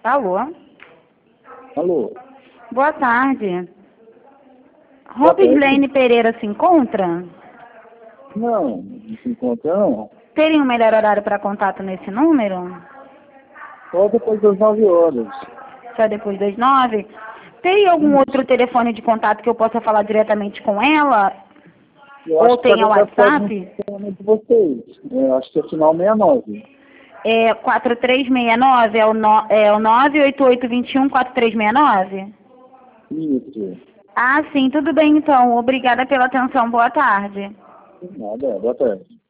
Alô? Alô? Boa tarde. Boa tarde. Robislene Pereira se encontra? Não se encontra não. Teria um melhor horário para contato nesse número? Só depois das 9 horas. Só depois das 9? Teria algum outro telefone de contato que eu possa falar diretamente com ela? Eu Ou acho que tem o ela já pode WhatsApp? no telefone de vocês. Eu acho que é final 69. É 4369? É o 98821-4369? Isso. Ah, sim, tudo bem então. Obrigada pela atenção. Boa tarde. Nada, boa tarde.